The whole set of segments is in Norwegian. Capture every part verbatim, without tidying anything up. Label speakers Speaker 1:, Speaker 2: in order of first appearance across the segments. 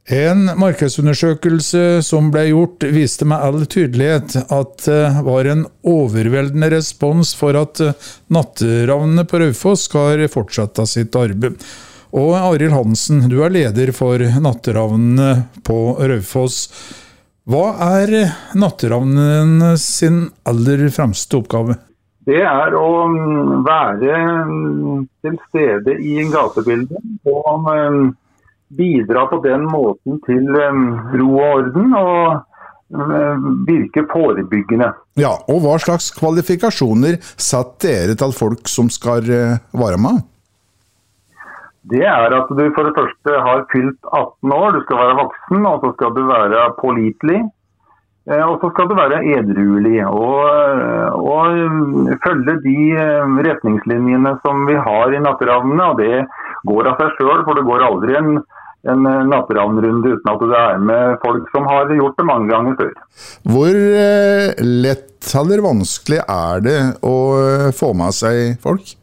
Speaker 1: En markedsundersøkelse som ble gjort viste med all tydelighet at det var en overveldende respons for at natteravnene på Raufoss skal fortsette sitt arbeid. Og Arild Hansen, du er leder for natteravnene på Raufoss. Hva er natteravnene sin aller fremste oppgave?
Speaker 2: Det er å være til stede i en gatebilde og bidra på den måten til ro og orden og virke forebyggende.
Speaker 1: Ja, og hva slags kvalifikasjoner satt dere til folk som skal være med?
Speaker 2: Det er at du for det første har fylt atten år, du skal være voksen, og så skal du være pålitelig, og så skal du være edruelig og, og følge de retningslinjene som vi har i natteravnene, og det går av seg selv, for det går aldri en, en natteravnrunde uten at du er med folk som har gjort det mange ganger før.
Speaker 1: Hvor lett eller vanskelig er det å få med seg folk?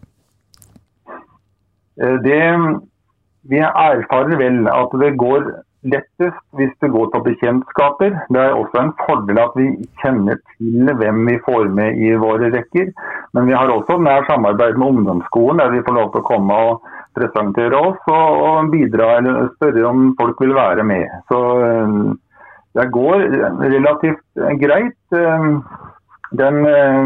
Speaker 2: Det, vi erfarer vel at det går lettest hvis det går på bekjentskaper. Det er også en fordel at vi kjenner til hvem vi får med i våre rekker. Men vi har også nær samarbeid med ungdomsskolen, der vi får lov til å komme og presentere oss og, og bidra eller spørre om folk vil være med. Så det går relativt greit. Den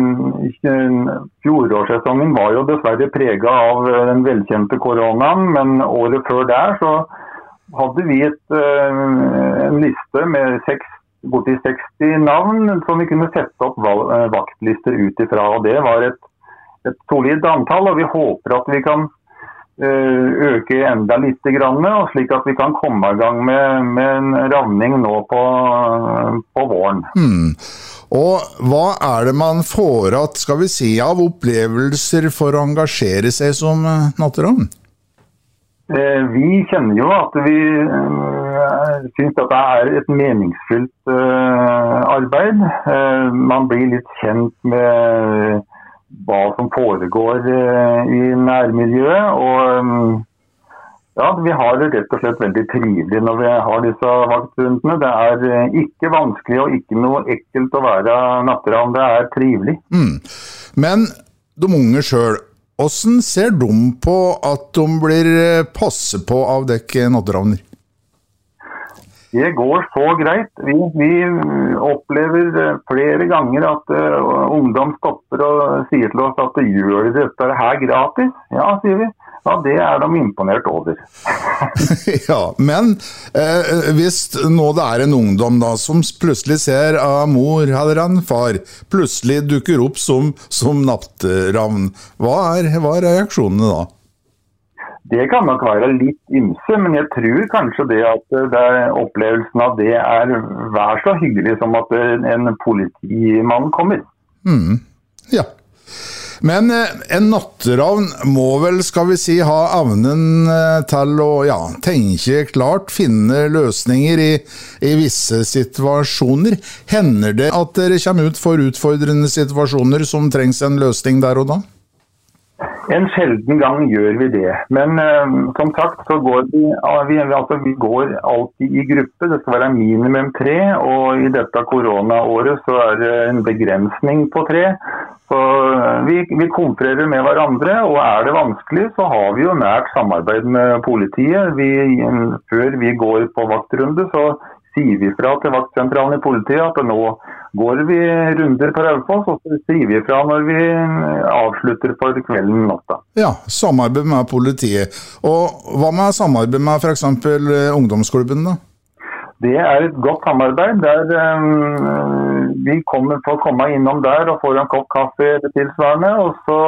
Speaker 2: fjorårssesongen var jo dessverre preget av den velkjente koronaen, men året før der så hadde vi et, en liste med seks, borti seksti navn som vi kunne sette opp vaktlister ut ifra, og det var et, et solid antall, og vi håper at vi kan øke enda litt grann, og slik at vi kan komme i gang med, med en ravning nå på, på våren.
Speaker 1: Hmm. Og hva er det man får at, skal vi si, av opplevelser for å engasjere seg som natteravn?
Speaker 2: Eh, vi kjenner jo at vi eh, synes at det er et meningsfylt eh, arbeid. Eh, man blir litt kjent med hva som foregår eh, i nærmiljøet, og ja, vi har det rett og slett veldig trivelig når vi har disse vaktrundene. Det er ikke vanskelig og ikke noe ekkelt å være natteravn. Det er trivelig.
Speaker 1: Mm. Men de unge selv, hvordan ser de på at de blir passe på av dekke natteravner?
Speaker 2: Det går så greit. Vi, vi opplever flere ganger at uh, ungdom stopper og sier til oss at gjør de dette her gratis? Ja, sier vi. Ja, det er de imponert over.
Speaker 1: Ja, men eh, hvis nå det er en ungdom da, som plutselig ser av mor eller en far, plutselig dukker opp som, som natteravn, hva er, hva er reaksjonene da?
Speaker 2: Det kan nok være litt ymse, men jeg tror kanskje det at det, opplevelsen av det er vær så hyggelig som at en politimann kommer.
Speaker 1: Mm, ja. Men en natteravn må vel, skal vi si, ha evnen til å ja, tenke klart, finne løsninger i, i visse situasjoner. Hender det at dere kommer ut for utfordrende situasjoner som trengs en løsning der og da?
Speaker 2: En sjelden gang gjør vi det, men uh, som sagt så går vi, uh, vi, altså, vi går alltid i gruppe, det skal være minimum tre, og i dette koronaåret så er det en begrensning på tre, så uh, vi, vi konfererer med hverandre, og er det vanskelig så har vi jo nært samarbeid med politiet. Vi, uh, før vi går på vaktrunde så sier vi fra til vaktsentralen i politiet at nå går vi runder på Raufoss, og så sier vi fra når vi avslutter for kvelden natta.
Speaker 1: Ja, samarbeid med politiet. Og hva med samarbeid med for eksempel ungdomsklubben da?
Speaker 2: Det er et godt samarbeid der um, vi kommer, får komme innom der og får en kopp kaffe tilsvarende, og så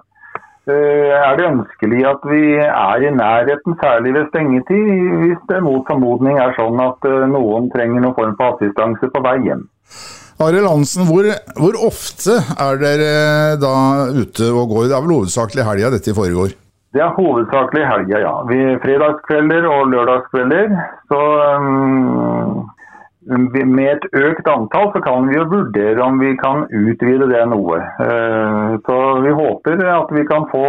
Speaker 2: er det ønskelig at vi er i nærheten, særlig ved stengetid, hvis det mot formodning er sånn at noen trenger noen form for assistanse på vei hjem.
Speaker 1: Arild Hansen, hvor, hvor ofte er dere da ute og går? Det er vel hovedsakelig helga dette foregår?
Speaker 2: Det er hovedsakelig helga, ja. Vi fredagskvelder og lørdagskvelder, så um, med et økt antall så kan vi jo vurdere om vi kan utvide det noe. Så vi håper at vi kan få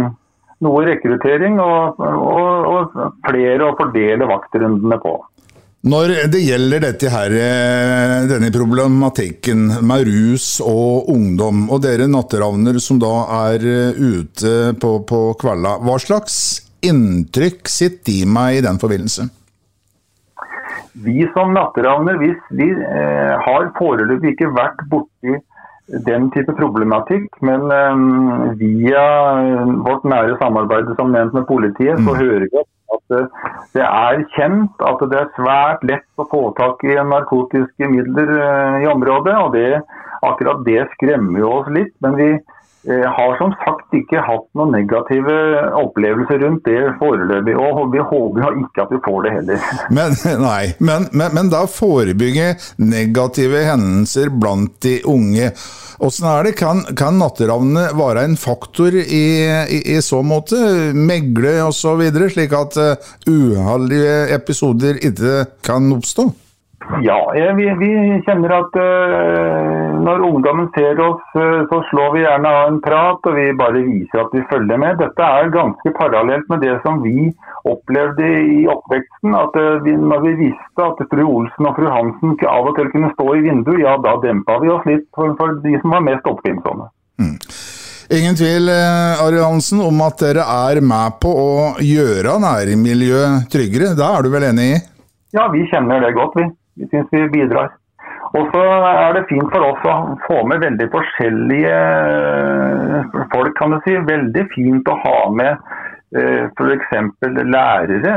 Speaker 2: noe rekruttering og, og, og flere å fordele vaktrundene på.
Speaker 3: Når det gjelder dette her, denne problematikken med rus og ungdom, og dere natteravner som da er ute på, på kvelda, hva slags inntrykk sitter de med i den forbindelse?
Speaker 2: Vi som natteravner, vi, vi eh, har foreløpig ikke vært borti den type problematikk, men eh, via vårt nære samarbeid som nevnt med politiet, så mm. hører vi at det er kjent at det er svært lett å få tak i narkotiske midler i området, og det, akkurat det skremmer jo oss litt, men vi har som sagt ikke hatt noen negative opplevelser rundt det foreløpig, og vi håper ikke at vi får det heller.
Speaker 3: Men, nei, men, men, men da forebygge negative hendelser blant de unge. Hvordan er det? Kan, kan natteravnene være en faktor i, i, i så måte? Megle og så videre, slik at uh, uheldige episoder ikke kan oppstå?
Speaker 2: Ja, vi, vi kjenner at uh, når ungdommen ser oss, uh, så slår vi gjerne av en prat, og vi bare viser at vi følger med. Dette er ganske parallelt med det som vi opplevde i oppveksten, at uh, vi, når vi visste at fru Olsen og fru Hansen av og til kunne stå i vinduet, ja, da dempet vi oss litt for, for de som var mest oppfinnsomme.
Speaker 3: Mm. Ingen tvil, Ari Hansen, om at dere er med på å gjøre nærmiljøet tryggere. Da er du vel enig i?
Speaker 2: Ja, vi kjenner det godt, vi. Vi synes vi bidrar. Og så er det fint for oss å få med veldig forskjellige folk, kan du si. Veldig fint å ha med for eksempel lærere,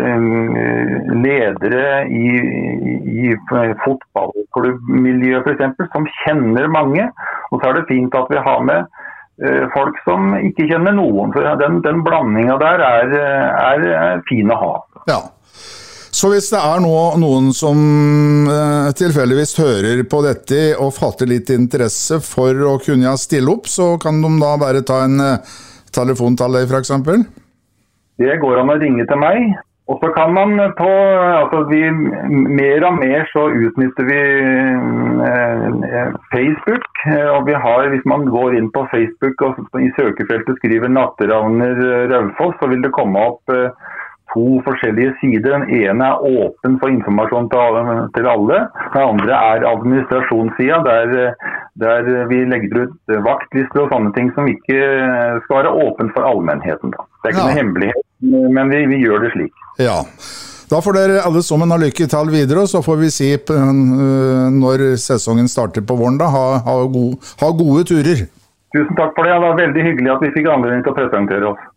Speaker 2: ledere i, i fotballklubbmiljø for eksempel, som kjenner mange. Og så er det fint at vi har med folk som ikke kjenner noen. Så den, den blandingen der er, er, er fin å ha.
Speaker 3: Ja. Så hvis det er nå noen som eh, tilfeldigvis hører på dette og fatter litt interesse for å kunne stille opp, så kan de da bare ta en eh, telefon til deg for eksempel?
Speaker 2: Det går an å ringe til meg, og så kan man på, altså vi, mer og mer så utnytter vi eh, Facebook, og vi har, hvis man går inn på Facebook og i søkefeltet skriver Natteravner Raufoss, så vil det komme opp eh, to forskjellige sider. Den ene er åpen for informasjon til alle. Den andre er administrasjonssiden, der, der vi legger ut vaktlister og sånne ting som ikke skal være åpent for allmennheten. Da. Det er ikke ja. noe hemmelighet, men vi, vi gjør det slik.
Speaker 3: Ja. Da får dere alle sammen ha lykke til videre, og så får vi si når sesongen starter på våren da. Ha, ha, gode, ha gode turer.
Speaker 2: Tusen takk for det. Det var veldig hyggelig at vi fikk anledning til å presentere oss.